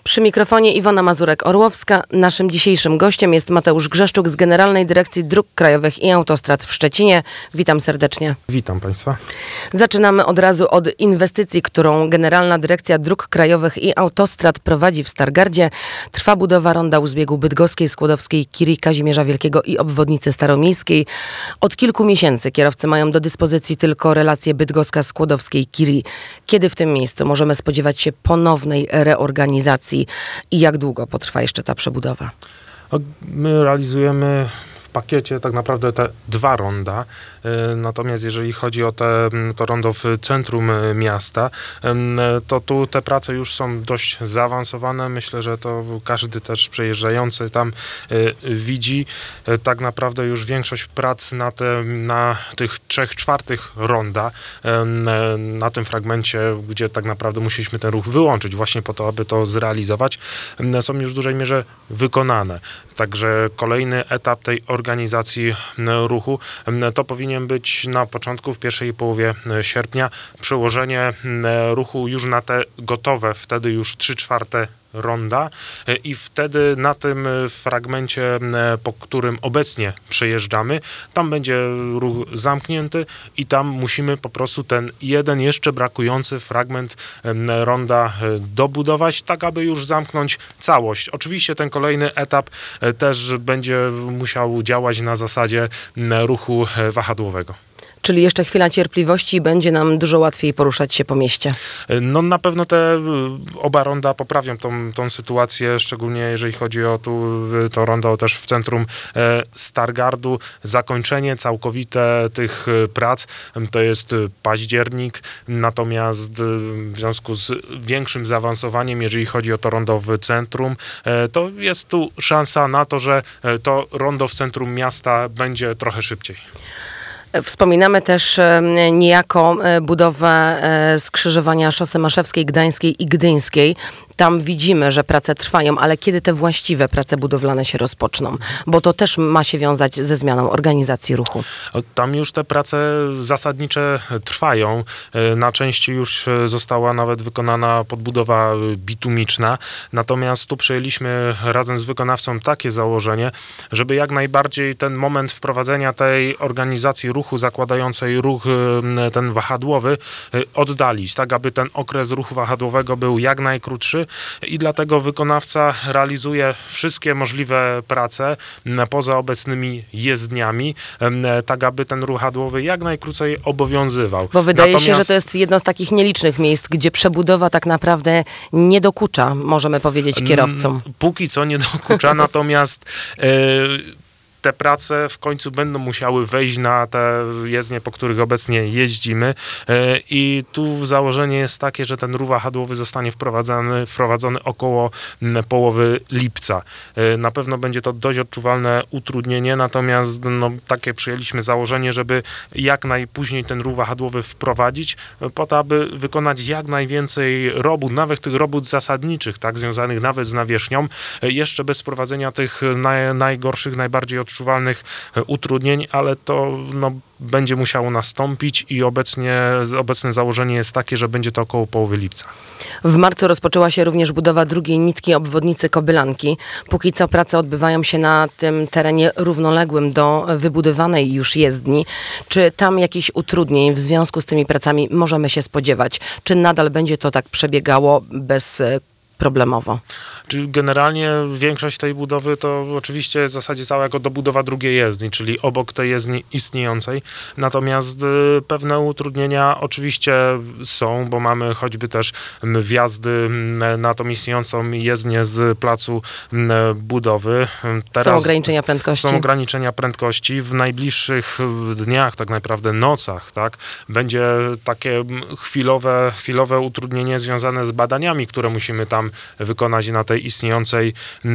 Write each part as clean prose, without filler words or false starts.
Przy mikrofonie Iwona Mazurek-Orłowska. Naszym dzisiejszym gościem jest Mateusz Grzeszczuk z Generalnej Dyrekcji Dróg Krajowych i Autostrad w Szczecinie. Witam serdecznie. Witam Państwa. Zaczynamy od razu od inwestycji, którą Generalna Dyrekcja Dróg Krajowych i Autostrad prowadzi w Stargardzie. Trwa budowa ronda u zbiegu Bydgoskiej, Skłodowskiej, Kiri, Kazimierza Wielkiego i obwodnicy staromiejskiej. Od kilku miesięcy kierowcy mają do dyspozycji tylko relację Bydgoska-Skłodowskiej, Kiri. Kiedy w tym miejscu możemy spodziewać się ponownej reorganizacji i jak długo potrwa jeszcze ta przebudowa? My realizujemy w pakiecie tak naprawdę te dwa ronda. Natomiast jeżeli chodzi o to rondo w centrum miasta, to tu te prace już są dość zaawansowane. Myślę, że to każdy też przejeżdżający tam widzi. Tak naprawdę już większość prac na tych 3/4 ronda, na tym fragmencie, gdzie tak naprawdę musieliśmy ten ruch wyłączyć właśnie po to, aby to zrealizować, są już w dużej mierze wykonane. Także kolejny etap tej organizacji ruchu to powinien być na początku, w pierwszej połowie sierpnia, przełożenie ruchu już na te gotowe, wtedy już 3/4 ronda i wtedy na tym fragmencie, po którym obecnie przejeżdżamy, tam będzie ruch zamknięty i tam musimy po prostu ten jeden jeszcze brakujący fragment ronda dobudować, tak aby już zamknąć całość. Oczywiście ten kolejny etap też będzie musiał działać na zasadzie ruchu wahadłowego. Czyli jeszcze chwila cierpliwości i będzie nam dużo łatwiej poruszać się po mieście. No na pewno te oba ronda poprawią tą sytuację, szczególnie jeżeli chodzi o to rondo też w centrum Stargardu. Zakończenie całkowite tych prac to jest październik, natomiast w związku z większym zaawansowaniem, jeżeli chodzi o to rondo w centrum, to jest tu szansa na to, że to rondo w centrum miasta będzie trochę szybciej. Wspominamy też niejako budowę skrzyżowania szosy Maszewskiej, Gdańskiej i Gdyńskiej. Tam widzimy, że prace trwają, ale kiedy te właściwe prace budowlane się rozpoczną? Bo to też ma się wiązać ze zmianą organizacji ruchu. Tam już te prace zasadnicze trwają. Na części już została nawet wykonana podbudowa bitumiczna. Natomiast tu przyjęliśmy razem z wykonawcą takie założenie, żeby jak najbardziej ten moment wprowadzenia tej organizacji ruchu zakładającej ruch ten wahadłowy oddalić, tak aby ten okres ruchu wahadłowego był jak najkrótszy i dlatego wykonawca realizuje wszystkie możliwe prace poza obecnymi jezdniami, tak aby ten ruch wahadłowy jak najkrócej obowiązywał. Bo wydaje się, że to jest jedno z takich nielicznych miejsc, gdzie przebudowa tak naprawdę nie dokucza, możemy powiedzieć, kierowcom. Póki co nie dokucza, natomiast te prace w końcu będą musiały wejść na te jezdnie, po których obecnie jeździmy i tu założenie jest takie, że ten ruch wahadłowy zostanie wprowadzony około połowy lipca. Na pewno będzie to dość odczuwalne utrudnienie, natomiast takie przyjęliśmy założenie, żeby jak najpóźniej ten ruch wahadłowy wprowadzić, po to, aby wykonać jak najwięcej robót, nawet tych robót zasadniczych, tak, związanych nawet z nawierzchnią, jeszcze bez wprowadzenia tych najgorszych, najbardziej odczuwalnych utrudnień, ale to będzie musiało nastąpić i obecne założenie jest takie, że będzie to około połowy lipca. W marcu rozpoczęła się również budowa drugiej nitki obwodnicy Kobylanki. Póki co prace odbywają się na tym terenie równoległym do wybudowanej już jezdni. Czy tam jakichś utrudnień w związku z tymi pracami możemy się spodziewać? Czy nadal będzie to tak przebiegało bezproblemowo? Czyli generalnie większość tej budowy to oczywiście w zasadzie cała jako dobudowa drugiej jezdni, czyli obok tej jezdni istniejącej. Natomiast pewne utrudnienia oczywiście są, bo mamy choćby też wjazdy na tą istniejącą jezdnię z placu budowy. Teraz są ograniczenia prędkości. Są ograniczenia prędkości. W najbliższych dniach, tak naprawdę nocach, tak, będzie takie chwilowe utrudnienie związane z badaniami, które musimy tam wykonać na tej istniejącej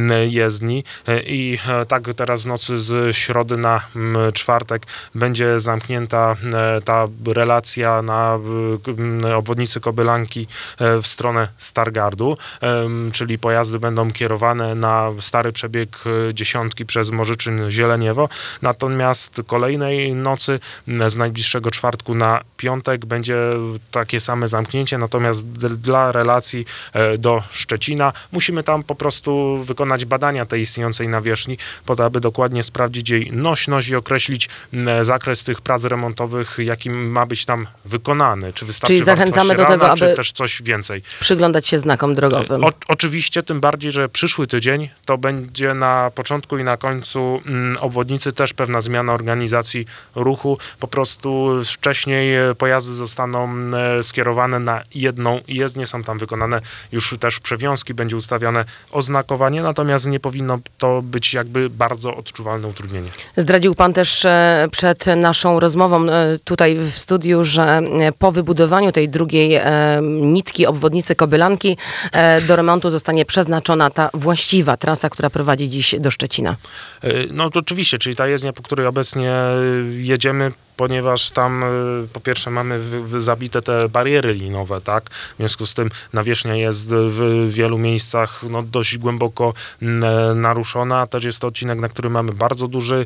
jezdni i tak teraz w nocy z środy na czwartek będzie zamknięta ta relacja na obwodnicy Kobylanki w stronę Stargardu, czyli pojazdy będą kierowane na stary przebieg dziesiątki przez Morzyczyn-Zieleniewo, natomiast kolejnej nocy z najbliższego czwartku na piątek będzie takie same zamknięcie, natomiast dla relacji do Szczecina musimy tam po prostu wykonać badania tej istniejącej nawierzchni, po to, aby dokładnie sprawdzić jej nośność i określić zakres tych prac remontowych, jakim ma być tam wykonany. Czy wystarczy Czyli zachęcamy do tego, aby czy też coś więcej. Przyglądać się znakom drogowym. Oczywiście, tym bardziej, że przyszły tydzień to będzie na początku i na końcu obwodnicy też pewna zmiana organizacji ruchu. Po prostu wcześniej pojazdy zostaną skierowane na jedną jezdnię, są tam wykonane już też przewiązki, będzie ustawione oznakowanie, natomiast nie powinno to być jakby bardzo odczuwalne utrudnienie. Zdradził pan też przed naszą rozmową tutaj w studiu, że po wybudowaniu tej drugiej nitki obwodnicy Kobylanki do remontu zostanie przeznaczona ta właściwa trasa, która prowadzi dziś do Szczecina. No to oczywiście, czyli ta jezdnia, po której obecnie jedziemy, ponieważ tam po pierwsze mamy zabite te bariery linowe, tak? W związku z tym nawierzchnia jest w wielu miejscach dość głęboko naruszona. Też jest to odcinek, na którym mamy bardzo duży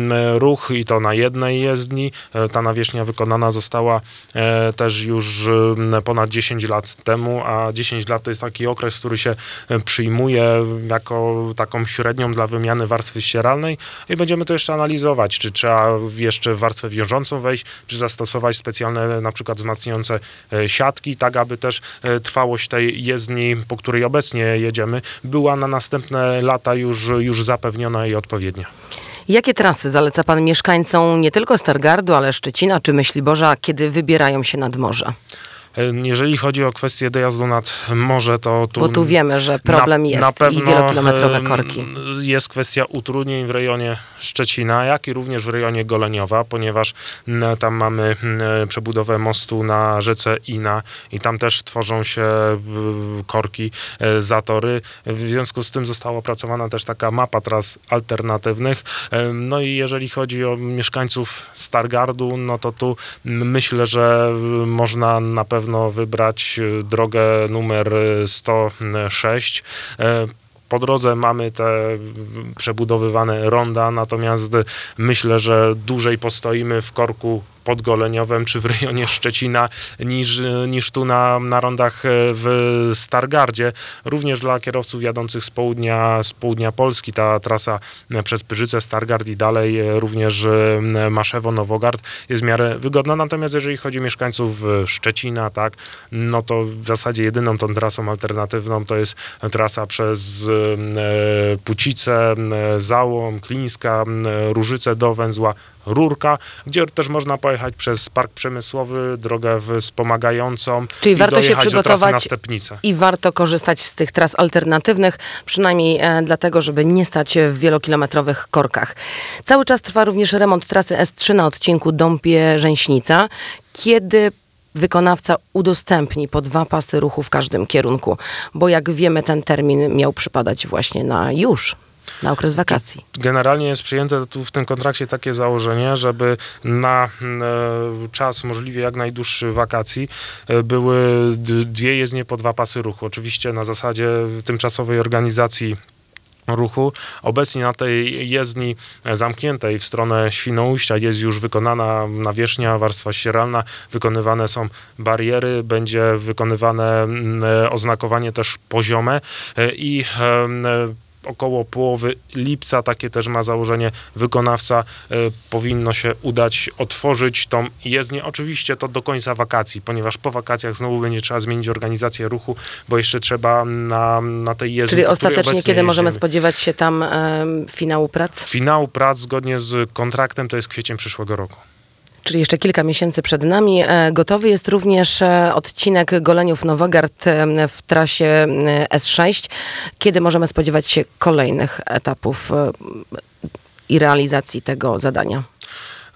ruch i to na jednej jezdni. Ta nawierzchnia wykonana została też już ponad 10 lat temu, a 10 lat to jest taki okres, który się przyjmuje jako taką średnią dla wymiany warstwy ścieralnej i będziemy to jeszcze analizować, czy trzeba jeszcze warstwę wiążącą wejść, czy zastosować specjalne na przykład wzmacniające siatki, tak aby też trwałość tej jezdni, po której obecnie jedziemy, była na następne lata już zapewniona i odpowiednia. Jakie trasy zaleca pan mieszkańcom nie tylko Stargardu, ale Szczecina czy Myśliborza, kiedy wybierają się nad morze? Jeżeli chodzi o kwestię dojazdu nad morze, to tu... Bo tu wiemy, że problem jest na pewno i wielokilometrowe korki. Jest kwestia utrudnień w rejonie Szczecina, jak i również w rejonie Goleniowa, ponieważ tam mamy przebudowę mostu na rzece Ina i tam też tworzą się korki, zatory. W związku z tym została opracowana też taka mapa tras alternatywnych. No i jeżeli chodzi o mieszkańców Stargardu, no to tu myślę, że można na pewno wybrać drogę numer 106. Po drodze mamy te przebudowywane ronda, natomiast myślę, że dłużej postoimy w korku podgoleniowym czy w rejonie Szczecina niż tu na rondach w Stargardzie. Również dla kierowców jadących z południa Polski ta trasa przez Pyrzyce, Stargard i dalej, również Maszewo, Nowogard jest w miarę wygodna. Natomiast jeżeli chodzi o mieszkańców Szczecina, tak, no to w zasadzie jedyną tą trasą alternatywną to jest trasa przez Pucice, Załom, Klińska, Różyce do węzła Rurka, gdzie też można pojechać przez Park Przemysłowy, drogę wspomagającą. Czyli warto się przygotować na Stepnicę. I warto korzystać z tych tras alternatywnych, przynajmniej dlatego, żeby nie stać w wielokilometrowych korkach. Cały czas trwa również remont trasy S3 na odcinku Dąbie-Rzęśnica. Kiedy wykonawca udostępni po 2 pasy ruchu w każdym kierunku? Bo jak wiemy, ten termin miał przypadać właśnie na okres wakacji. Generalnie jest przyjęte tu w tym kontrakcie takie założenie, żeby na czas możliwie jak najdłuższy wakacji były 2 jezdnie po 2 pasy ruchu. Oczywiście na zasadzie tymczasowej organizacji ruchu. Obecnie na tej jezdni zamkniętej w stronę Świnoujścia jest już wykonana nawierzchnia, warstwa ścieralna, wykonywane są bariery, będzie wykonywane oznakowanie też poziome i około połowy lipca, takie też ma założenie wykonawca, powinno się udać otworzyć tą jezdnię. Oczywiście to do końca wakacji, ponieważ po wakacjach znowu będzie trzeba zmienić organizację ruchu, bo jeszcze trzeba na tej jezdni... Czyli ostatecznie kiedy możemy spodziewać się tam finału prac? Finał prac zgodnie z kontraktem to jest kwiecień przyszłego roku. Czyli jeszcze kilka miesięcy przed nami. Gotowy jest również odcinek Goleniów-Nowogard w trasie S6. Kiedy możemy spodziewać się kolejnych etapów i realizacji tego zadania?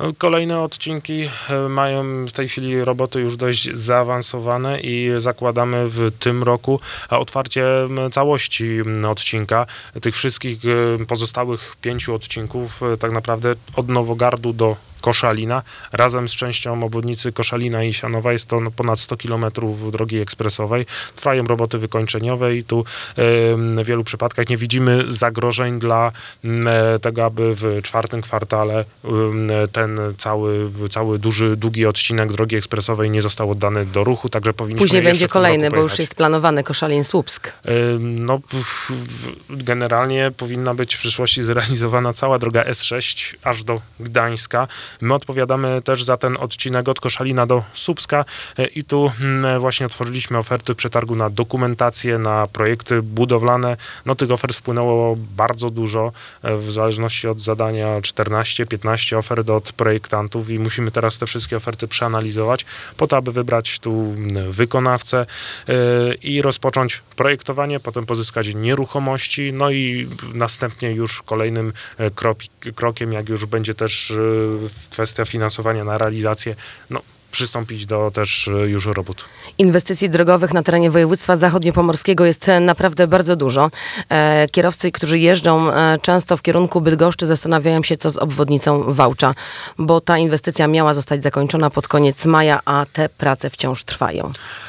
Kolejne odcinki mają w tej chwili roboty już dość zaawansowane i zakładamy w tym roku otwarcie całości odcinka. Tych wszystkich pozostałych 5 odcinków tak naprawdę od Nowogardu do Koszalina, razem z częścią obwodnicy Koszalina i Sianowa. Jest to ponad 100 km drogi ekspresowej. Trwają roboty wykończeniowe i tu w wielu przypadkach nie widzimy zagrożeń dla tego, aby w 4. kwartale ten cały duży, długi odcinek drogi ekspresowej nie został oddany do ruchu, także powinniśmy Później będzie kolejny, bo pojechać. już jest planowany Koszalin-Słupsk. No, generalnie powinna być w przyszłości zrealizowana cała droga S6 aż do Gdańska. My odpowiadamy też za ten odcinek od Koszalina do Słupska i tu właśnie otworzyliśmy oferty w przetargu na dokumentację, na projekty budowlane. No tych ofert wpłynęło bardzo dużo, w zależności od zadania 14-15 ofert od projektantów i musimy teraz te wszystkie oferty przeanalizować po to, aby wybrać tu wykonawcę i rozpocząć projektowanie, potem pozyskać nieruchomości, no i następnie już kolejnym krokiem, jak już będzie też kwestia finansowania na realizację, no przystąpić do też już robót. Inwestycji drogowych na terenie województwa zachodniopomorskiego jest naprawdę bardzo dużo. Kierowcy, którzy jeżdżą często w kierunku Bydgoszczy, zastanawiają się, co z obwodnicą Wałcza, bo ta inwestycja miała zostać zakończona pod koniec maja, a te prace wciąż trwają.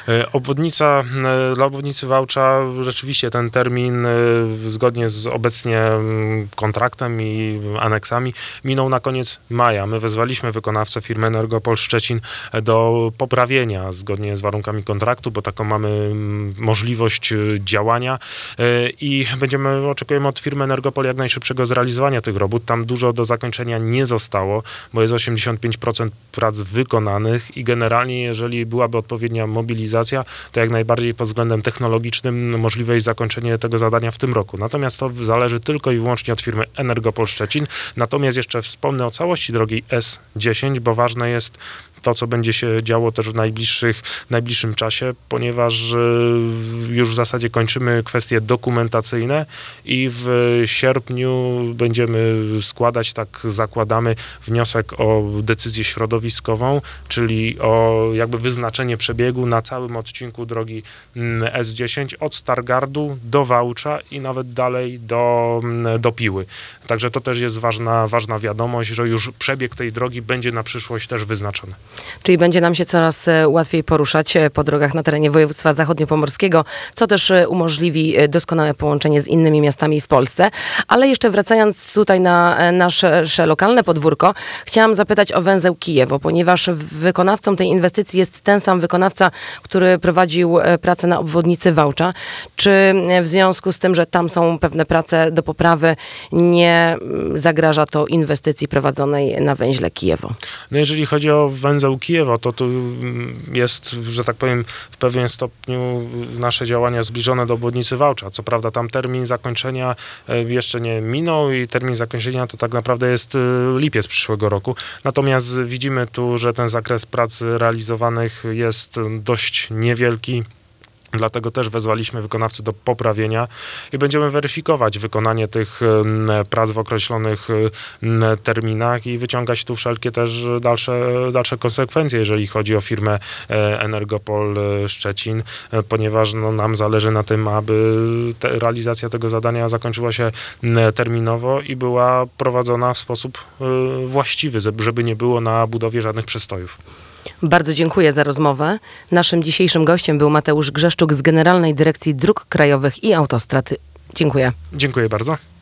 Dla obwodnicy Wałcza rzeczywiście ten termin zgodnie z obecnie kontraktem i aneksami minął na koniec maja. My wezwaliśmy wykonawcę firmy Energopol Szczecin do poprawienia zgodnie z warunkami kontraktu, bo taką mamy możliwość działania i oczekujemy od firmy Energopol jak najszybszego zrealizowania tych robót. Tam dużo do zakończenia nie zostało, bo jest 85% prac wykonanych i generalnie jeżeli byłaby odpowiednia mobilizacja, to jak najbardziej pod względem technologicznym możliwe jest zakończenie tego zadania w tym roku. Natomiast to zależy tylko i wyłącznie od firmy Energopol Szczecin. Natomiast jeszcze wspomnę o całości drogi S10, bo ważne jest to, co będzie się działo też w najbliższym czasie, ponieważ już w zasadzie kończymy kwestie dokumentacyjne i w sierpniu będziemy składać, tak zakładamy, wniosek o decyzję środowiskową, czyli o jakby wyznaczenie przebiegu na całym odcinku drogi S10 od Stargardu do Wałcza i nawet dalej do Piły. Także to też jest ważna wiadomość, że już przebieg tej drogi będzie na przyszłość też wyznaczony. Czyli będzie nam się coraz łatwiej poruszać po drogach na terenie województwa zachodniopomorskiego, co też umożliwi doskonałe połączenie z innymi miastami w Polsce. Ale jeszcze wracając tutaj na nasze lokalne podwórko, chciałam zapytać o węzeł Kijewo, ponieważ wykonawcą tej inwestycji jest ten sam wykonawca, który prowadził pracę na obwodnicy Wałcza. Czy w związku z tym, że tam są pewne prace do poprawy, nie zagraża to inwestycji prowadzonej na węźle Kijewo? No jeżeli chodzi o węzeł Kijewo, to tu jest, że tak powiem, w pewien stopniu nasze działania zbliżone do obwodnicy Wałcza. Co prawda tam termin zakończenia jeszcze nie minął i termin zakończenia to tak naprawdę jest lipiec przyszłego roku. Natomiast widzimy tu, że ten zakres prac realizowanych jest dość niewielki. Dlatego też wezwaliśmy wykonawcę do poprawienia i będziemy weryfikować wykonanie tych prac w określonych terminach i wyciągać tu wszelkie też dalsze konsekwencje, jeżeli chodzi o firmę Energopol Szczecin, ponieważ nam zależy na tym, aby realizacja tego zadania zakończyła się terminowo i była prowadzona w sposób właściwy, żeby nie było na budowie żadnych przestojów. Bardzo dziękuję za rozmowę. Naszym dzisiejszym gościem był Mateusz Grzeszczuk z Generalnej Dyrekcji Dróg Krajowych i Autostrad. Dziękuję. Dziękuję bardzo.